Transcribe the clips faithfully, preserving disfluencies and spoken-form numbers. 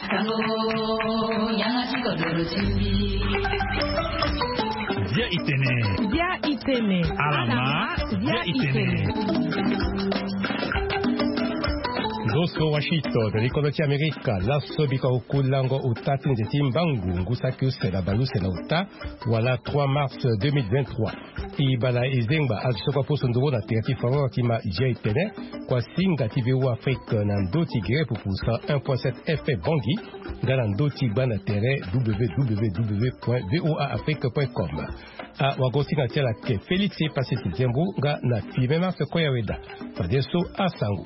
Via Itene. Via Itene. Alama. Via Itene. Doso Washington, Rikoloti Amerika, Lasso Bika Okulango Utati Njeti Mbangu, Ngusakus la Balus na Uta, voilà trois mars deux mille vingt-trois. Ibala Ezengba, Adsoko Posondoro na Tirati Faro Kima Jaitene, kwa Singa T V O Afrique Nando Tigre pour cent un point sept F M Bangui, Galando Tibana Terre w w w point voa afrique point com. A Wagosi na Tiala Ke Félix Passé Zembo, Ga na Fimema Sekoyaweda, Fadeso Asango.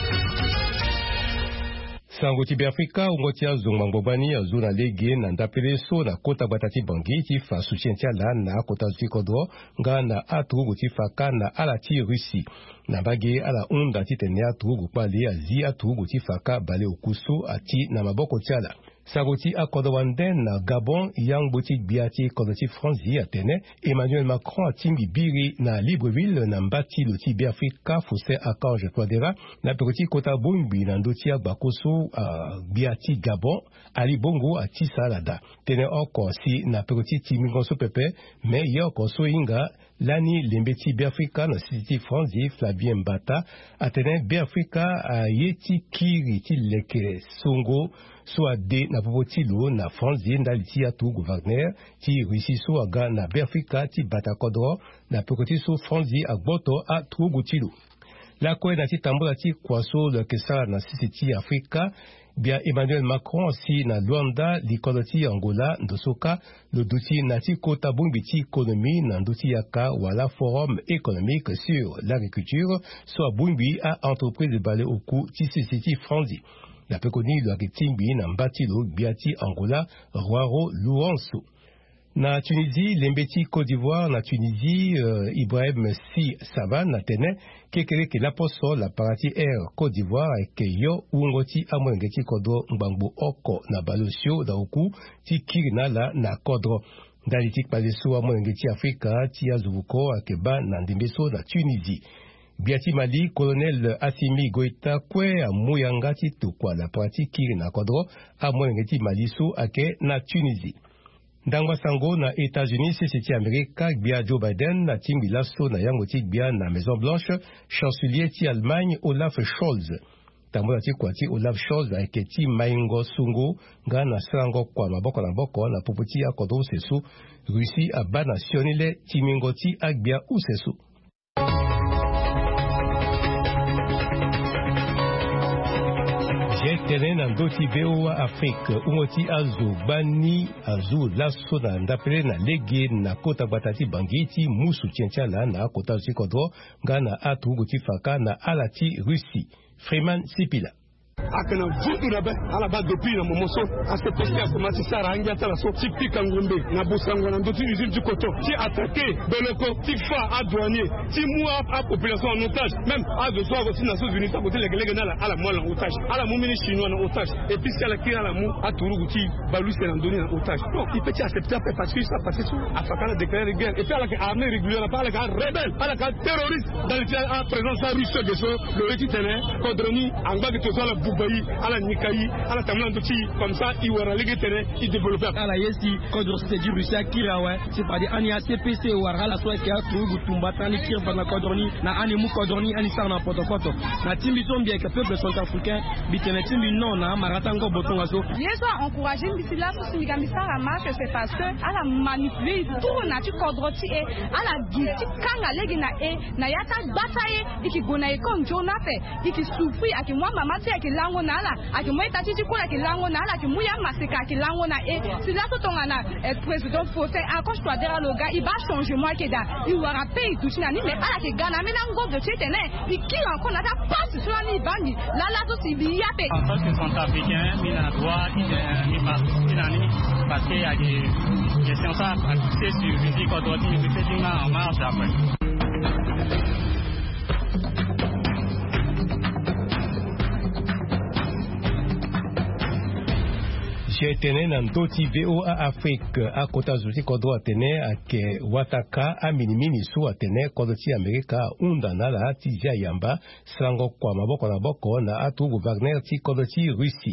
Sango Tibi Afrika ungoti ya zungmangobani ya zuna lege na ndapele so na kota batati bangi ti fa soutientia la na kota zikodro nga na atugu ti fa ka na alati Russie na bage ala unda ti tene atugu pali azi atugu ti fa ka bale okusu ati na maboko tiala. Sagoti akodowanden na Gabon yang boti biati kodoti Franzi atene Emmanuel Macron atimbi biri na Libreville na mbati loti bi Afrika fose akange Twadera na pekoti kota bumbi na ndoti bakoso uh, biati Gabon ali bongo ati salada tene oko si na pekoti timingoso pepe me yoko so inga lani lembeti bi Afrika na siti Franzi Flavien Mbata atene bi Afrika a yeti kiri ti leke songo soit de na popotilo na Franzi ndaliti ya tu gouverneur ti Russie so aga na Afrika ti batakodro na pekoti so Franzi agboto a tu gutilo. La kwe na ti tambola ti kwaso le kesa na sisi Afrika bia Emmanuel Macron si na Luanda likodoti Angola ndosoka le duti na ti kota bumbi ti économie na nduti yaka wala forum économique sur l'agriculture soit bumbi a entreprise de balé au coup ti sisi ti Franzi. La pekoni lo akitimbi na mbatilo biati Angola Roaro Louanso. Na Tunisie, lembeti Côte d'Ivoire na Tunisie uh, Ibrahim Si Savan na tene kekele ke la poso la parati air Côte d'Ivoire ke yo ungoti amwengeti kodo mbangbo oko na balosio da uku ti kirina la na kodro. Dalitik paleso amwengeti Afrika ti azuvuko akeba na ndimbeso na Tunisie. Biati Mali, colonel Assimi Goïta kwe a Mouyangati tukwa la parti kiri na kodro a Mouyangati Maliso ake na Tunisie. Ndangwa sango na États-Unis sisi Amerika bia Joe Biden na timbi lasso na yangoti bia na Maison Blanche chancelier ti Allemagne Olaf Scholz. Tambola ti kwa ti Olaf Scholz ake ti maingo sungo nga na sango kwa maboko na boko na puputi ya kodro sesu Russie aba nationile timingoti agbia usesu. Tene na ndoti V O A Afrique umoti azu bani azu lasso na ndapele na lege na kota batati bangiti musu tientiala na kota zikodro ngana atu guti faka na alati Russie. Freeman Sipila. akana vudu na be ala ba depuis na momoso aske pesi a commencé ça ranga tala so tipi kangombe na busango na ndotu usine du coton qui attaqué beloko qui fa à douanier qui moua à population en otage même à de soir aussi na Nations Unies ça côté les gars na ala moi en otage ala mumini chinois en otage et puis c'est la qui ala mou à Tourouguti balu c'est en donné en otage donc il peut accepter parce que ça passe sur afakana déclarer guerre et puis ala armée régulière pas ala rebelle ala terroriste dans la présence russe de so le petit terrain Kodroni anga que to la Boubaï, à la Nikaï, à la Tamlandoti, comme ça, il y aura les terrains, il développe. À la Yesi, quand on se dit Russie, Kirawa, c'est pas des Ania C P C ou à la soie qui a trouvé Tumba, ni Kirba, na Kodroni, na Animu Kodroni, Anissa, na Potofoto. Na Timbiton, bien que peuple centrafricain, Bitenetim, non, na Maratango, Botongazo. Bien sûr, encourager Bissila, pour Sigamissa, la marche, c'est parce que, à la manipuler, tout, na tu Kodroti, et à la Giti, Kanga, Legina, et Nayata, Bataille, et qui Gonaï, comme Jonathan, et qui souffrit, et qui moi, ma matière, qui lango nala akimwe tatiti kula kilango nala kimuya maseka kilango na e si la to tongana et président Fosé encore toi dera le gars il va changer moi keda il aura payé tout nani mais ala ke gana mais nango de tene il qui encore na ta passe sur ni bandi la la to si bi yape en tant que centrafricain il a droit il il passe nani parce qu'il y a des questions ça à discuter sur physique aujourd'hui c'est une en marche après. Tene na ndoti V O A Afrique a kota zuti kodro atene ake wataka a minimini su atene kodoti Amerika unda na la ati ja yamba slango kwa maboko na boko na atu gouverneur ti kodoti Russie.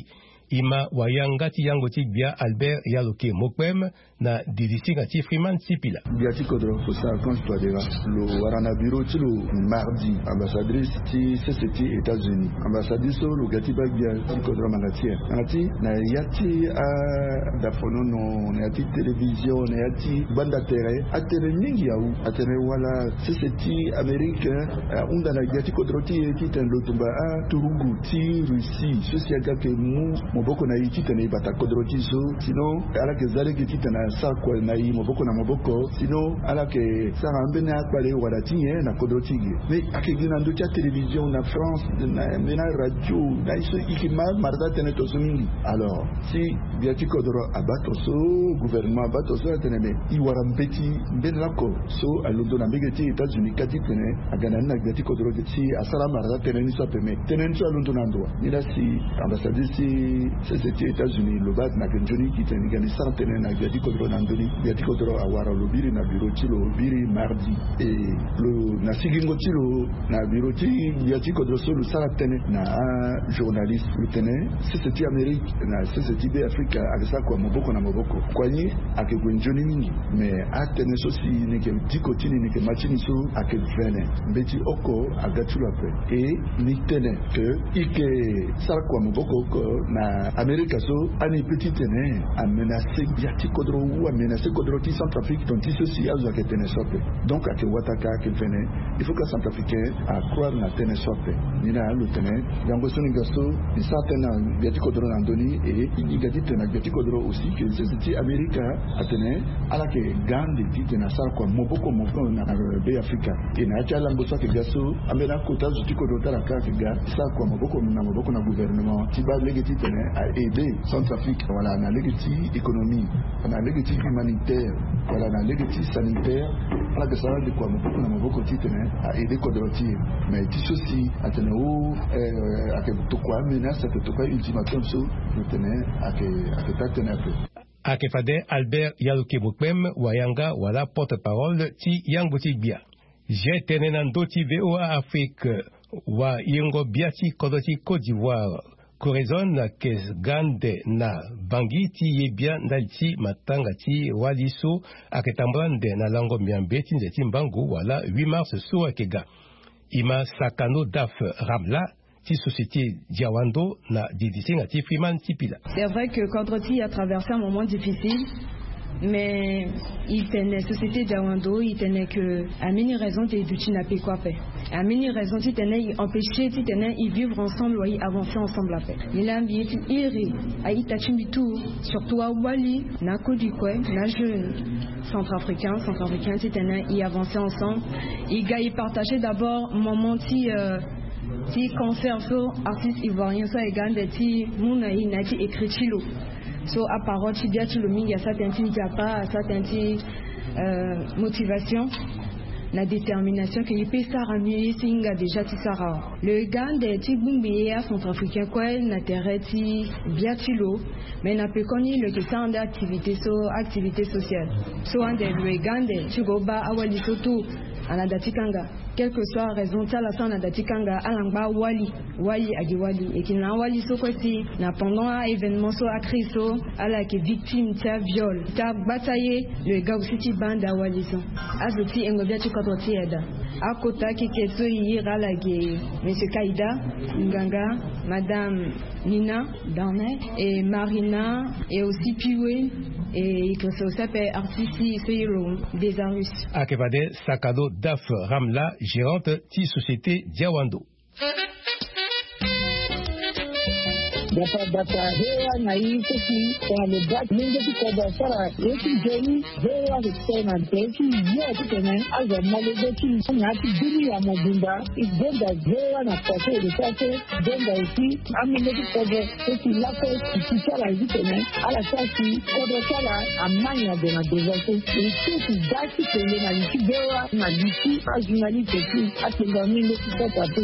ima wayanga ti yango ti bia Albert Yaloke Mokwem na didisi ngati Freeman Sipila. Biati kodro ko sa konsto dera lo warana bureau ti lo mardi ambassadrice ti C C T États-Unis ambassadrice lo gati ba bia ti kodro mangatia ngati na yati a da fono no na yati télévision na yati banda tere a tere mingi ya u a tere wala C C T Amérique unda na biati kodro ti ti ten lo tumba a turugu ti Russie ceci aga ke mu moboko na yiti tene bata kodro ti so sino ala ke zale ke ti tena sa kwa na yi moboko na moboko sino ala ke sa rambe na kwale wala ti ye na kodro ti ge mais ake gina ndo ti télévision na France na na radio na iso ikima marda tene to mingi. Alors si biati kodro abato so gouvernement abato so tene me i wara mbeti benlako so alondo na mbegeti États-Unis kati tene agana na biati kodro ti asala marda tene ni so peme tene ni so alondo na ndo ni la si ambassadrice C C T États-Unis lo bat na kenjoni ki tene gani sartene na biati kodro na ndoni biati kodro awara lo biri na bureau ti lo biri mardi et lo na sigingo ti lo na bureau ti biati kodro so lo sartene na journaliste le tene C C T Amérique na C C T B Afrique akisa kwa moboko na moboko kwani ake kwenjoni mingi mais atene so si neke dikotini neke machini so ake vene mbeti oko agatula pe et ni tene que ike sara kwa moboko ko na Amérique so ani petit tene a menacé biati kodro ou a menacé kodro ti Centrafrique dont ti ceci a zo ke tene sope donc ake wataka ake vene il faut que Centrafricain a croire na tene sope ni na le tene yango so ni gaso ni certaine biati kodro na ndoni et il gadi tena biati kodro aussi que C C T Amérique a tene ala ke gande ti tena sara kwa moboko moboko na be Africa et na cha lambo so ke gaso amena kota zo ti kodro tara ka ke ga sa kwa moboko na moboko na gouvernement ti ba legiti tene a aider Centrafrique voilà na legiti économie na legiti humanitaire voilà na legiti sanitaire ala ke sara de kwa moboko na moboko ti tene a aider kodro ti mais ti ceci a tene o euh a ke to kwa menace ke to kwa ultimatum so tene a ke a ke ta tene pe Akefade Albert Yaloke Mokwem wayanga wala porte-parole ti yango ti bia. Je tene nan do ti V O A Afrique wa yengo bia ti kodo ti Côte d'Ivoire. Coraison ke gande na bangi ti ye bia ndal ti matanga ti waliso aketambrande na lango miambe ti nze ti mbangu wala huit mars so akega. Ima sakano daf ramla ti société Diawando na didisi ngati Freeman Sipila. C'est vrai que Kodroti a traversé un moment difficile, mais il tenait société Diawando, il tenait que à mini raison de duti na pe quoi fait. À mini raison il tenait empêcher, il tenait y vivre ensemble, y avancer ensemble la paix. Il a envié iri à Itachimbitu, surtout à Wali, na Côte d'Ivoire, na jeune centrafricain, centrafricain, il tenait y avancer ensemble. Il gagne partager d'abord moment ti euh, ti concert so artiste ivoirien so egande ti muna ina ti écrit chilo so a parole ti dia ti lo mingi a certains ti japa a certains ti motivation la détermination que il peut sara mieux singa déjà ti sara le gande ti bumbi a centrafricain quoi na terre ti bia ti lo mais na pe koni le que ça en activité so activité sociale so ande le gande ti go ba awali so tout ana datikanga quelle que soit raison ça la sana datikanga alangba wali wali agi wali et qui na wali so kwati na pendant un événement so akriso ala ke victime ta viol ta bataillé le gars aussi ti banda wali so azoti engobia ti kodoti eda akota ki keso yira la ge monsieur Kaida Nganga madame Nina Darnay et Marina et aussi Piwe et que ça s'appelle artiste Seyro des Arus. Akevade Sakado Daf Ramla, gérante ti société Diawando. Data data hewa na hii kiki kwa lebak mingi tuko basara yeki jeni hewa kutena teki yote tena aza malebeki nyati dini ya mobunda igenda hewa na pase de pase genda usi amine tuko teki lako kisala hivi tena ala sasi kwa sala amanya de na devaso teki dati tena na liki hewa na liki ajunali teki atenga mingi tuko tatu.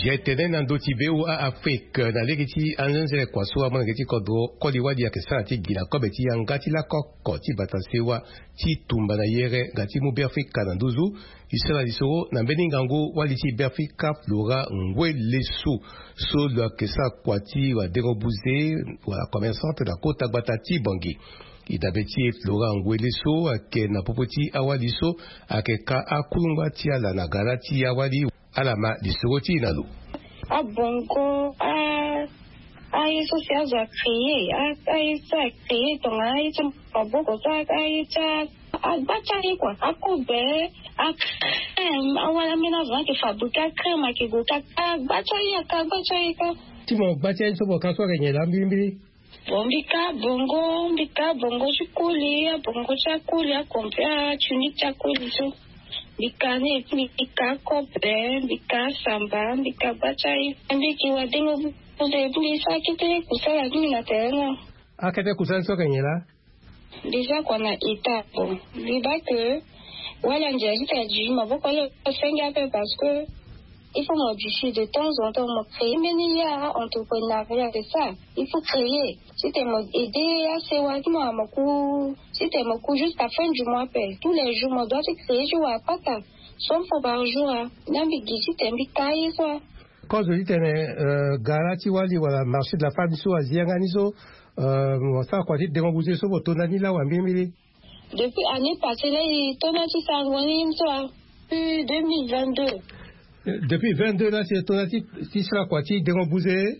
Jetene nando tibeu a Afrique na legiti anzele kwa suwa mwana geti kodro kodi wadi ya kesana ti gila kobe ti yangati la koko ti batasewa ti tumba na yere gati mu Afrika na nduzu isala lisoro na mbeni ngango wali ti Afrika flora ngwe lesu so la kesa kwa ti wa derobuze wa commerçante na kota batati bangi idabeti flora ngwe lesu ake na popoti awaliso ake ka akulungwa ti ala na garati awali alama lisogoti nalu. A bongo a a isso se a já criei a a isso a criei então a isso a bongo a a isso a bacha igual a cober a creme a wala mina van que fabrica creme que gota a bacha ia a bacha ia timo bacha isso boka so ganhe la mbimbi bombika bongo mbika bongo chukuli a bongo chakuli a comprar tunique chakuli so bikane bika kope bika samba bika bachai ndiki wadengo bude bulisa kite kusala dini na tena akete kusala soka nyela déjà qu'on a étape liba que wala njaji taji maboko le senga pe parce que il faut modifier de temps en temps me créer mais il y a entrepreneuriat c'est ça il faut créer si t'es aider à ces wadi moi maku si t'es maku jusqu'à fin du mois paye tous les jours moi dois te créer je vois pas ta cent fois par jour n'ambi gisi t'embi taille quoi quand je dis t'es garati wali wala marché de la femme so azianganiso euh ça quoi dit démobuser so botonani la wambimili depuis année passée là il tonati sangwani so depuis deux mille vingt-deux. Depuis vingt-deux là, c'est ton attitude, tu seras quoi, tu dérobousé?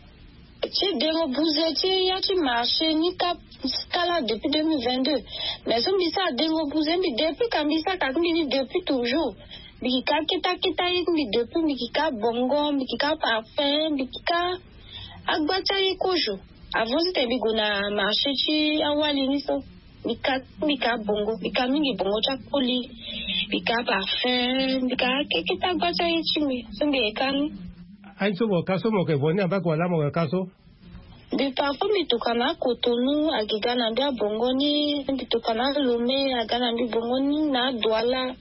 Tu dérobousé, tu y a tu marché, ni cap, là depuis deux mille vingt-deux. Mais on dit ça dérobousé, mais depuis quand ça, quand on dit depuis toujours. Bika kita kita mais depuis bika bongo, bika parfum, bika agbacha yikojo. Avant c'était bigona marché tu awali ni so. Bika bika bongo, bika mingi bongo chakoli. Bika parfum, bika kita bacha yichimi, sembe kan. Ainso mo kaso mo ke boni amba kwa la mo kaso. De parfum bitukana Cotonou agigana bia bongoni, bitukana Lomé agana bi bongoni na Douala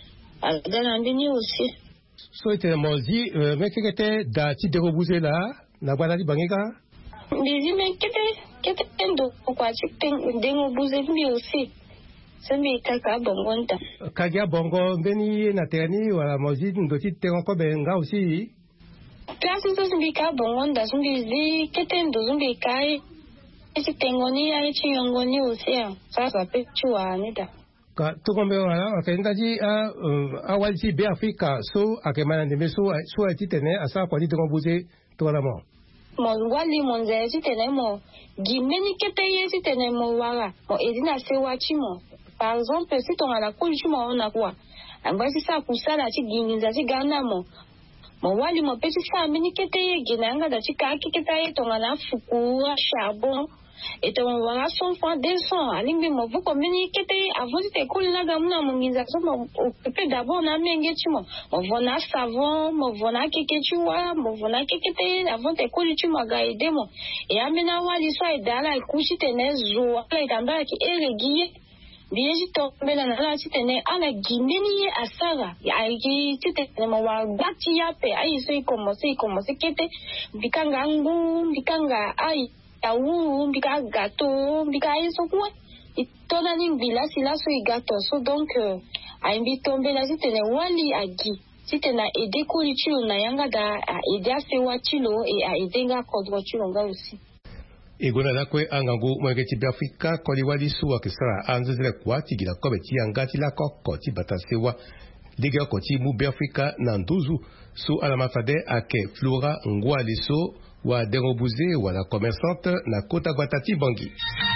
agana bi ni aussi. So ite mozi me kete da ti dérobousé là, na bana di bangika. Bizi me kete kete ndo kwa ti dérobousé bi aussi. Sembi kaka bongonta. Kagia bongo mbeni na terani wala mozi ndoti tengo ko benga aussi. Klasi so sembi ka bongonda sembi zi ketendo sembi kai. Esi tengoni ya ichi yongoni aussi. Sasa pe chua nida. Ka tukombe wala akenda ji a awali si be Afrika so akemana ndeme so so ati tene asa kwa di tengo buze to la mo. Mo wali monze esi tene mo gimeni kete esi tene mo wala. Mo edina se wachi mo. Par exemple, si tu as la couche, on a quoi? En voici ça pour ça, la petite guinée, Ghana, mon. Mon wali, mon petit famille qui était guinanga, la petite qui était ton ala foukou, charbon, et ton wala son fois deux cents. Alimbi, mon vous communiquer avant de t'écouler la gamme, mon guinzation, mon occupé d'abord, on a mis un guettement. Mon vona savon, mon vona kékéchua, mon vona kékété, avant t'écouler, tu m'as gaïdé, mon. Et amena wali, soit et d'ala, et couche, tenez, zoua, et d'amba, qui est le guillet. Bien tombé dans la titane à la Guinée à Sara. Aïe, titane mawa batia pe aïe c'est commencé commencé kete bikanga ngu bikanga aïe taou bika gâteau bika aïe so quoi. Et tona ning bila sila so gâteau so donc aïe bi tombé la titane wali agi. Titane a aidé kolichilo na yanga da a aidé a sewa chilo et a aidé nga kodro chilo nga aussi. Egona la kwe angangu mwengeti Afrika koli wali suwa kisara anzezele kwa tigila kobe ti angati la koko ti batasewa liga koti mu Afrika na nduzu su alamafade ake Flora ngwa liso wa derobuze wa la commerçante na kota guatati bangi.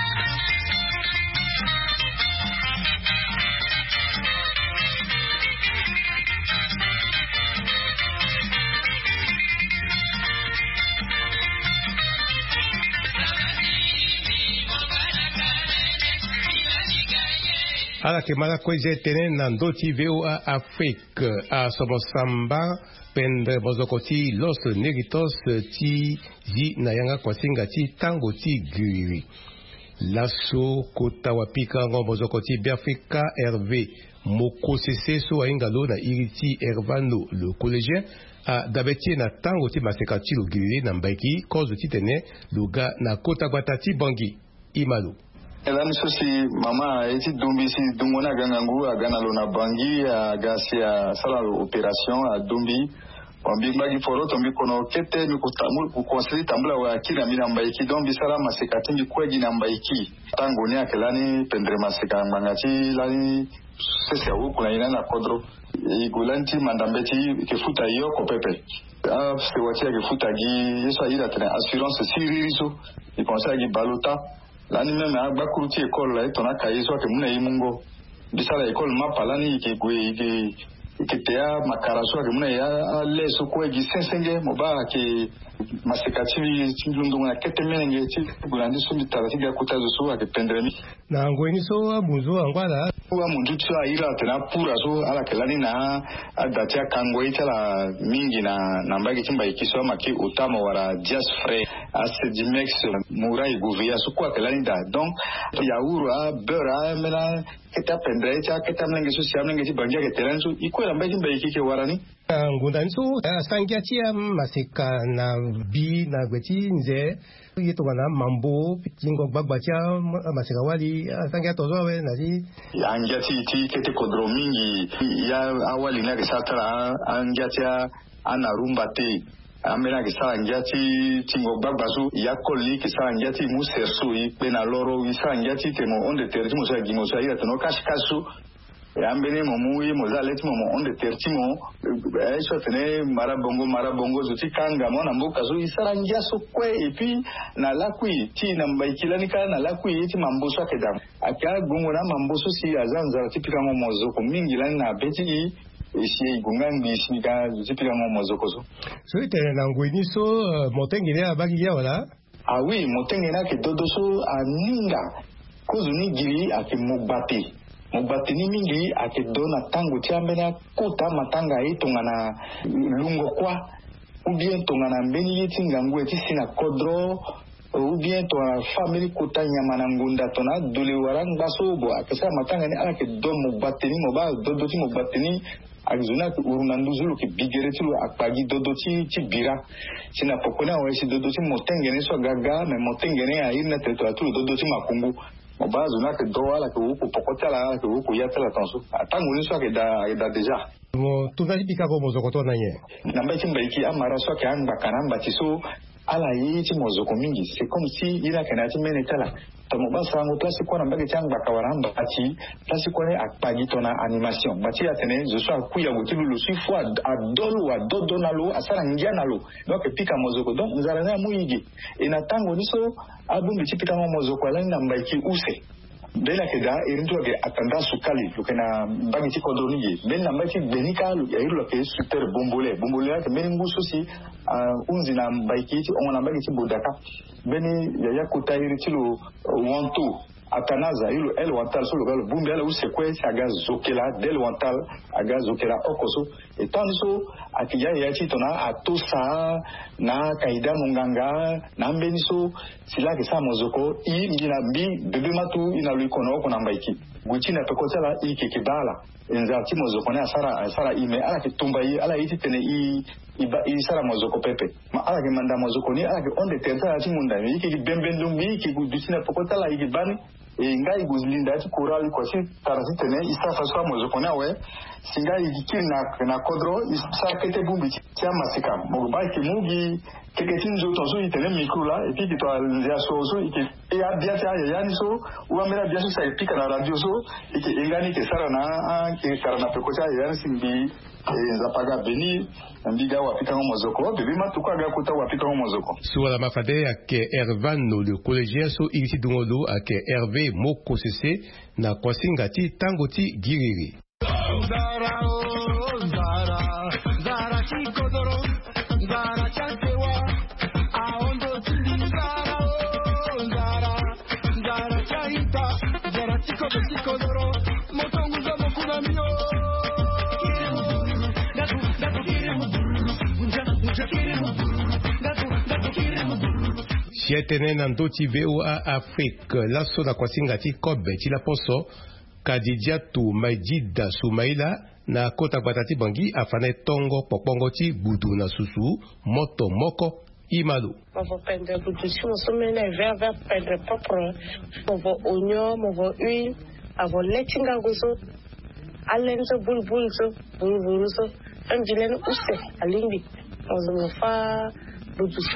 ala ke mala kweze tene na ndoti veo a Afrique a somosamba pende bozokoti los negritos ti zi na yanga kwasinga ti tango ti giri laso kota wapika ngo bozokoti Biafrika Hervé moko sese so ainga lo na iriti Hervano le collégien a dabetie na tango ti maseka ti lo gilili na mbaiki kozo ti tene luga na kota gbata ti bangi Imalu. Elani sosi mama eti dumbi si dungona gangangu agana lo na bangi agasi a sala operation a dumbi wambi mbagi foro tombi kono kete mi kutamu kukonsili tambula wa kina mina mbaiki don bisara maseka timbi kwegi na mbaiki tango ni akelani pendre maseka mangati lani sese wu kuna ina na kodro igulanti mandambeti kefuta iyo kopepe a se wati kefuta gi yeso ira tena assurance siririso ikonsa gi baluta lani meme agbakuruti école la etona kayiso ke muna imungo bisala école mapa lani ke gwe ke ketea makaraso ke muna ya leso ko gi sensenge moba ke masekati tindungu na ketemenge ti bulandi sumi tarati ga kutazo so ke pendremi na ngweni so abuzo angwala wa mundu tso ira tena pura so ala kelani na adatia kangoi tala mingi na nambagi timba ikiso maki utama wara just frais asedimex murai guvia so kwa kelani da donc ya ura beura mena keta pendrai cha keta mlenge so siamlenge ti bangia ke terenso ikwela mbagi timba ikike warani ngunda nso asangia ti maseka na bi na gweti nze yeto wana mambo tingo gbagba ti maseka wali asangia tozo we na ti angia ti ti kete kodro mingi ya awali na ke satara angia ti ana rumba te amena ke sala angia ti tingo gbagba so ya kolli ke sala angia ti muserso i pena loro i sala angia ti temo onde terti mo sa gimo sa ira tono kashkasu ambene momu yi mozaleti momo onde tertimo eso tene marabongo marabongo zuti kanga mona mboka zo isara njaso kwe epi na lakui ti na mbaikilani kana na lakui ti mamboso akedam aka gongo na mamboso si azanza tipika mo mozoko mingi lani na beti isi gungangi sika tipika mo mozoko zo so ite na ngwini so motengine abagi ya wala ah oui motengine ke dodoso aninga kozuni giri ake mobati mubatini mingi akedona tango tiambena kuta matanga itongana lungo kwa ou bien tongana mbeni yeti ngangu eti sina kodro ou bien to family kuta nyamana ngunda tona dule warang baso bo akesa matanga ni ala ke do mubatini moba dodo ti mubatini akizuna uruna nduzulu ke bigereti lo akpagi dodo ti ti bira sina pokona wa esi dodo ti motengene so gaga me motengene a irna teto atu dodo ti makungu obazo na ke do ala ke uku pokotala ke uku yatala tanso atangu ni so ke da da deja mo tunaji pika ko mozoko to na ye na mbeti mbaiki amara so ke anga kanamba tiso ala yi ti mozoko mingi c'est comme si ira kana ti menetala to mo basa ngo place ko na mbagi tanga kawaramba ati place ko ne akpagi to na animation bati atene je so akuya gutilu lu si fois adolo wa dodo nalo asara ngiana lo donc pika mozoko donc nzara na muigi ina tango ni so abumbi ti pika mozoko ala na mbaiki use bela keda irinto ke atanda sukali lukena mbagi ti kodoniye ben na mbagi benika lu ya iru ke super bombole bombole ke meningu sosi unzi na mbaiki ti on na mbagi ti bodaka beni ya yakuta iri ti lu wanto atanaza ilo el wantal so lo bumbi ala usekwe aga zokela del wantal aga zokela okoso etanso akiya ya ti tona atosa na kaida munganga na mbeniso sila ke sa mozoko i ndina bi bebe matu ina lu kono ko na mbaiki guti na pekotela i kekibala enzati mozoko na asara asara ime ala ke tumba i ala iti tene i iba isara mozoko pepe ma ala ke manda mozoko ni ala ke onde tenta ati munda i ke bembendum bi ke guti na pekotela i bani e ngai guzlinda ti coral ko si tarasi tene isa faswa mozoko na we singa ikiri na na kodro isa kete bumbi ti amasika mo ba ke mugi keketi nzo to so itene micro la et puis to nzia so so ike e a bia ta ya yani so u amera bia so sa pika na radio so ike ingani ke sara na ke sara na pekota ya simbi zapaga beni mbiga wapika mozoko bebe matuko aga kuta wapika mozoko suala mafade ake Hervano le collégien so isi dungolo ake Hervé Moko Sese na kwasinga ti tango ti giriri zara o zara zara ti kodoro zara chantewa aondo ti zara o zara zara chaita zara ti kodoro motongu za mokuna mio sietene na ndoti V O A Afrique laso na kwasinga ti kobe ti la poso Kadijatu Maidida Soumaila na kota batati bangi afane tongo popongo ti budu na susu moto moko Imalo. On va prendre budu si on se met les verres vers prendre propre. On va oignon, on va huile, on va letinga gozo. Alenzo bulbulzo, bulbulzo. Un vilain ousse alimbi. On va faire budu si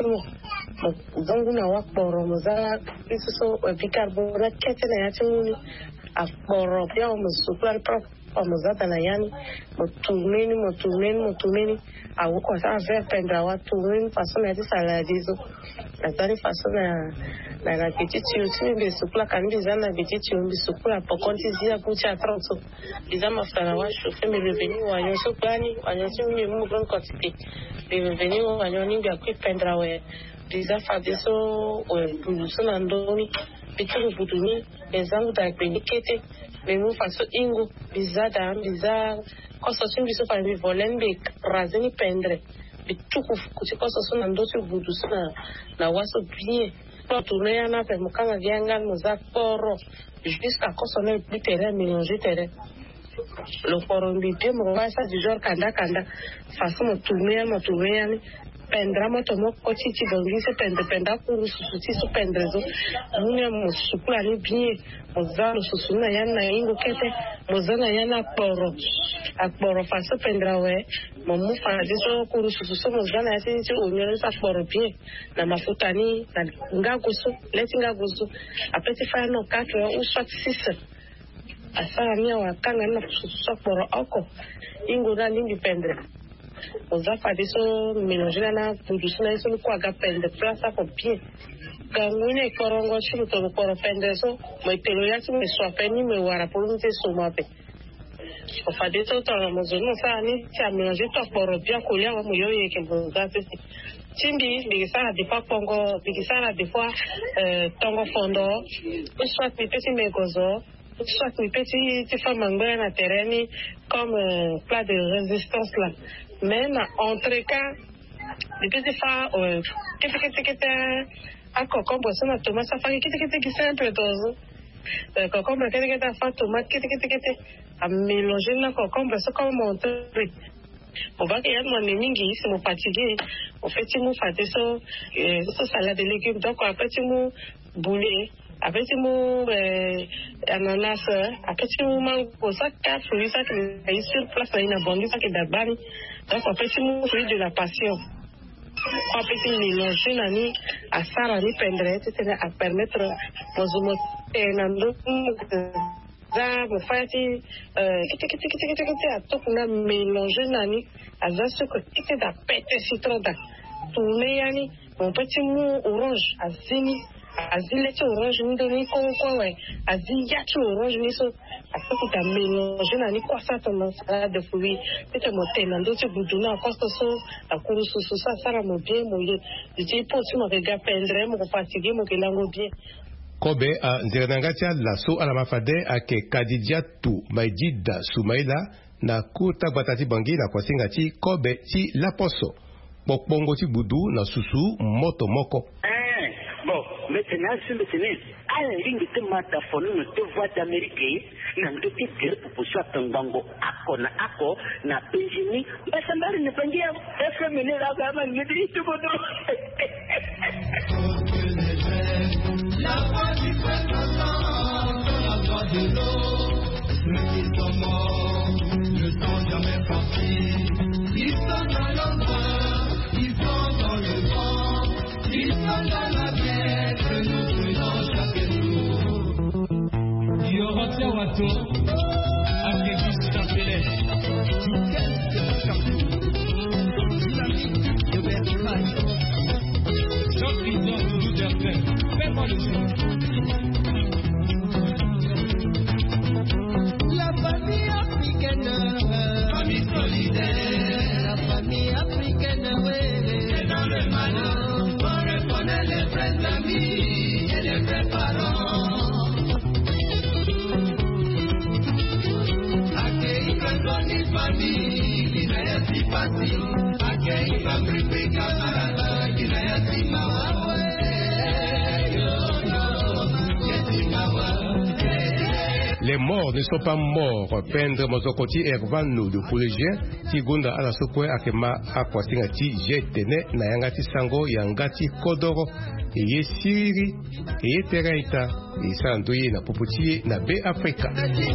on zongu na wak boro moza iso bicarbonate kete na yachuni a boro pia on suplar propre mozata na yani motumeni motumeni motumeni au kwa sa ver pendra wa tumeni façon ya saladizo atani façon na na la petite youtube be supla kandi zana petite youtube supla pokonti zia kucha trotso bizama fana wa chauffer me revenu wa yoso plani wa yoso mi mu grand quantité le revenu wa yoni ga ku pendra we biza fadeso o production na ndoni bitu butuni ezangu da kwenikete memu faso ingo biza da biza koso chimbiso pa mi volen be razeni pendre bitu kuti koso sona ndosi budusu na na waso bien pour tourner na pe mukanga vianga muza poro jusqu'à koso na bitere mélanger tere le poro mbite mo wasa du genre kanda kanda faso mo tourner mo tourner pendra mo tomo kochi chi bongi se pendre penda kuru susuti su pendrezo munya mo supula ni bien mozalo susuna yana ingo kete mozana yana poro akporo faso pendra we mo mu fa diso kuru sususo mozana yati chi onyo sa poro bien na mafuta ni na ngagusu leti ngagusu apeti fa no katro u swat six asara ni wa kanga na sususo poro oko ingo na lingi pendre ozafa diso mélanger na production na eso ko aga pende place ko bien kangune korongo chiru to ko pende so mo telo ya so me so peni me wara polunte so mape o fa diso to mo zono sa ni cha mélanger to poro bien ko ya mo yo ye ke mo gase chimbi bigisa de pa pongo bigisa de fois euh tongo fondo soit petit me gozo soit petit ti fa mangba na terreni comme euh, plat de résistance là. Mais na entre cas depuis des fois euh qu'est-ce que c'est que à concombre ça na tomate ça fait qu'est-ce que c'est simple dose euh concombre qu'est-ce que ça fait tomate qu'est-ce que c'est à mélanger na concombre ça comme monter on va qu'il y a mon mingi c'est mon fatigué en fait tu m'as fait ça euh ça salade de légumes donc après tu m'as boulet après tu m'as euh ananas après tu m'as mango ça quatre fruits ça qui est sur place là il y a bon ça qui est d'abord. Donc, en fait, si nous faisons de la passion, en fait, si nous mélangeons nani à Sarah ni pendre, c'est à permettre aux hommes et nando za mo fati euh kiti kiti kiti kiti kiti à tout na mélanger nani à ça ce que kiti da pete citron da tourner yani mon petit mou orange à zini azile ti orange ni do ni ko ko we azia ti orange ni so aso ta mélanger na ni kwa sa to na salade de fruits peut mo tena ndo ti budu na kosto so akuru so so sa sara mo bien mo ye ti po ti mo ga pendre mo ko fatiguer mo ke lango bien Kobe a nziranangatia laso ala mafade ake Kadija tu Maijida Sumaila na kuta batati bangi na kwasinga ti Kobe ti laposo pokpongo ti budu na susu moto moko. Bon, maintenant, c'est maintenant, à la ligne de mataphone, nous te voix d'Amérique, nous te dire pour soit un bango, ako na ako, na penjini, bah ça m'a ne pas dire, est-ce que mener la gamme, me dit tout bon. La voix du peuple la voix de l'eau, le temps mort, le temps jamais parti, ils sont dans l'ombre, ils sont dans le vent, ils sont dans la bière, nous faisons chaque jour. Il y aura tiens Wato, avec Gustave Pellet, quelques chapeaux, la musique de Bertrand, Jean-Christophe Louderpin, fais-moi le son. La famille africaine, famille solidaire, la famille africaine, oui, c'est dans le malheur, on reconnaît les vrais amis et les vrais parents. Accueillir une famille, qui n'est si facile, accueillir un brique camarade, qui n'est si mauvais. Les Les morts ne sont pas morts. Pendre Mozokoti Ervanu de collégien. Tigunda ala sokwe akema akwasingati jetene na yangati sango yangati kodoro. Eye siri, eye tereita. Isandoye na puputie na be Afrika.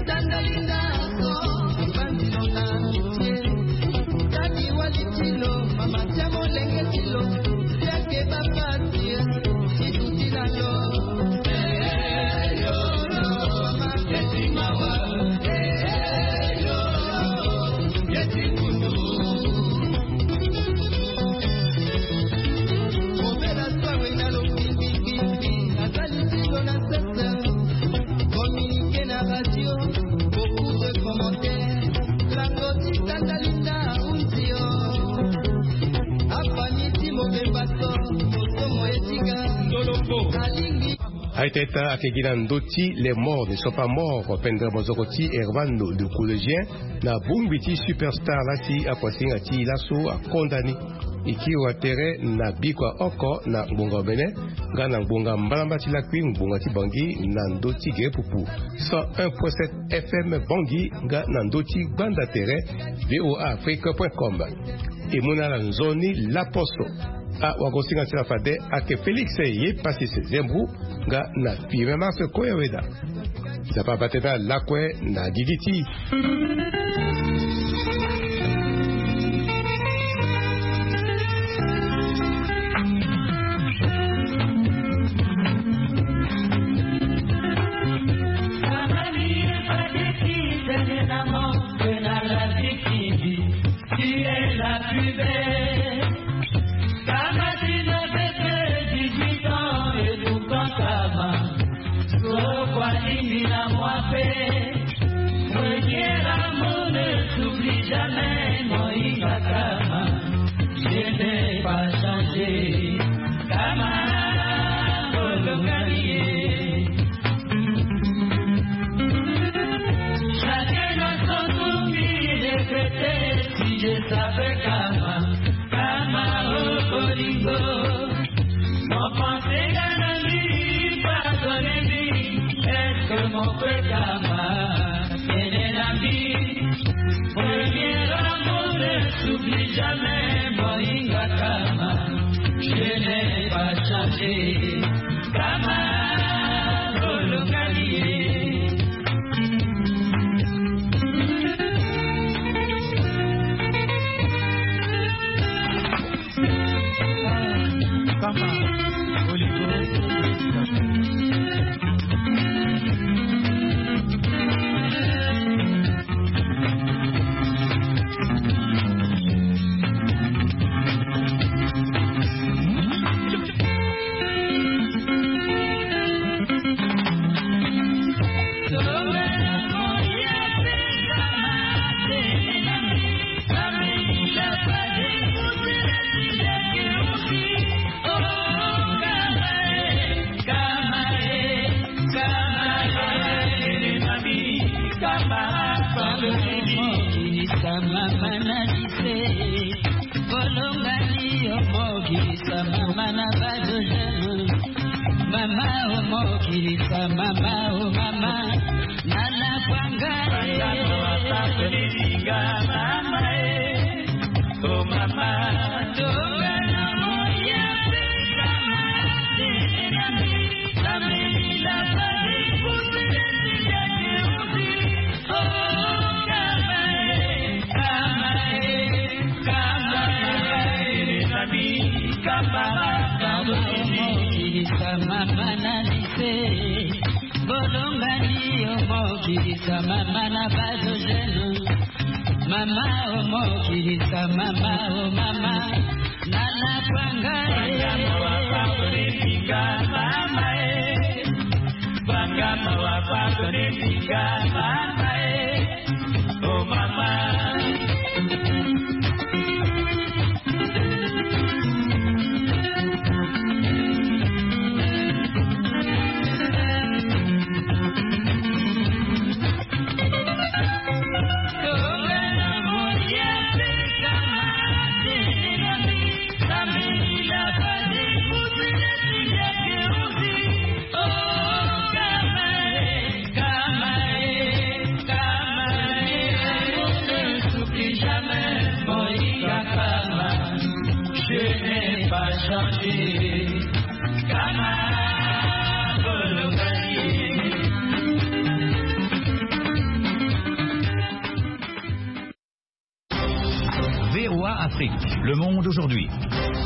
Aiteta akegina ndoti les morts ne sont pas morts. Pendre Mozokoti Ervano le collégien na bumbiti superstar lasi akwasinga ti laso a condamné ikiwa tere na bikwa oko na mbonga bene ngana mbonga mbalamba ti lakwi mbonga ti bangi na ndoti ge pupu cent un point sept F M bangi nga na ndoti banda tere voa afrique point com emuna la nzoni la poso a wagosinga tila fade ake Felix ye pasi se zembu nga na pime marse koya weda zapa bateta lakwe na gigiti Come n'est pas changé. V O A Afrique, le monde aujourd'hui.